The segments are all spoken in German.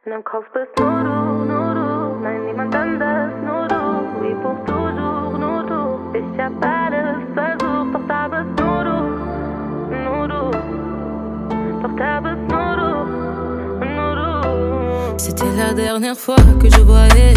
In deinem Kopf bist nur du, nein, niemand anders, nur du. Ich brauch toujours, nur du. Ich hab alles versucht, doch da bist nur du. Doch da bist nur du. C'était la dernière fois que je voyais.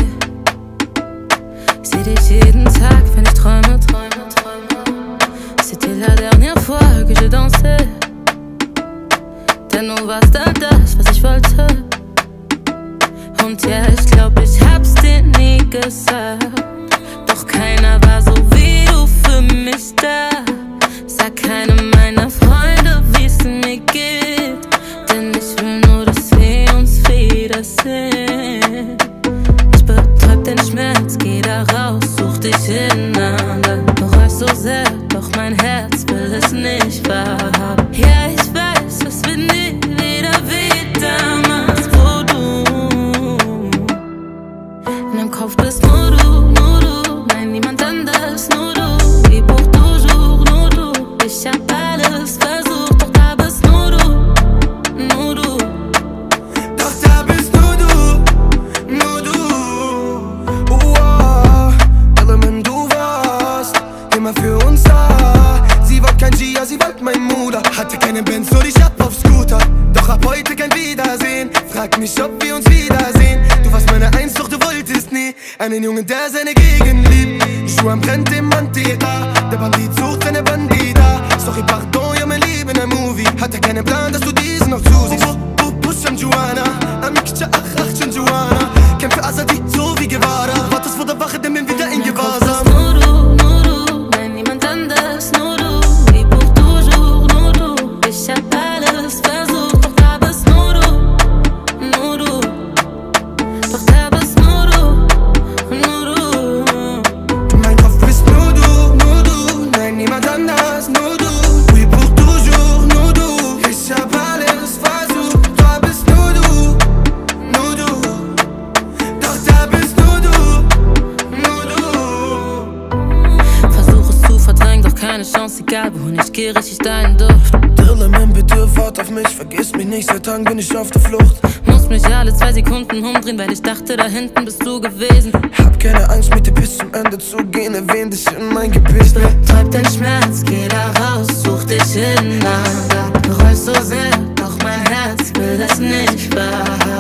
Seh dich jeden Tag, wenn ich träume. C'était la dernière fois que je dansais. Denn du warst dann das, was ich wollte. Und ja, ich glaub, ich hab's dir nie gesagt. Doch keiner war so wie du für mich da. Sag keinem meiner Freunde, wie's mir geht. Denn ich will nur, dass wir uns wiedersehen. Ich betäub den Schmerz, geh da raus, such dich in anderen. Bereust so sehr, doch mein Herz will es nicht wahrhaben. Ja, ich weiß, es wird nie wieder wie damals, wo du in meinem Kopf bist nur du, nein, niemand anders, nur du. Ich brauch toujours, nur du. Ich hab alles versucht, doch da bist nur du. Doch da bist nur du. Oh, Element, du warst immer für uns da. Sie wollte kein Gia, sie wollte mein Mutter. Hatte keine Benz, nur ich hab auf Scooter. Doch ab heute kein Wiedersehen. Frag mich, ob wir uns wiedersehen. Du warst meine Eins, doch du wolltest nie einen Jungen, der seine Gegend liebt. Schuhe brennt im Anteta. Der Bandit sucht seine Bandita. Sorry, pardon, ja mein Leben, ein Movie. Hatte keinen Plan, dass du diesen noch zusiehst. Pusham Joanna, Amikcha, ach, Joanna. Kämpfe Asadi, so wie Guevara. Wartest vor der Wache, denn bin wieder in Gewahrsam. Nur du, nein, niemand anders, nur du. Ich brauch toujours, nur du. Ich hab alles versucht, doch da bist nur du. Doch da bist nur du. Mein Kopf bist nur du, nein, niemand anders, nur du. Ich brauch toujours, nur du. Ich hab alles versucht, da bist nur du. Doch da bist nur du. Versuch es zu verdrängen, doch keine Chance, egal wohin ich geh, riech ich deinen Duft. Element, bitte wart auf mich, vergiss mich nicht, seit Tagen bin ich auf der Flucht. Muss mich alle 2 Sekunden umdrehen, weil ich dachte, da hinten bist du gewesen. Hab keine Angst, mit dir bis zum Ende zu gehen, erwähn dich in mein Gebet. Treib den Schmerz, geh da raus, such dich ineinander. Bereust so sehr, doch mein Herz will das nicht wahrhaben.